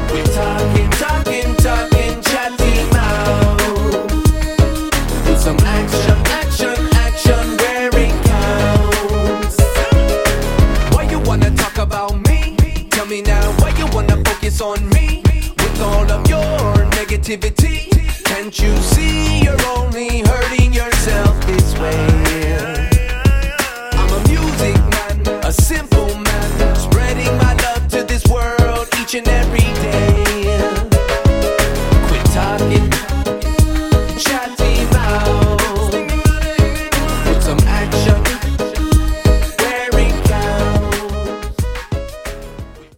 We talking, talking, talking, chatty mouth. Put some action, action, action where it counts. Why you wanna talk about me? Tell me now, why you wanna focus on me? With all of your negativity, can't you see your own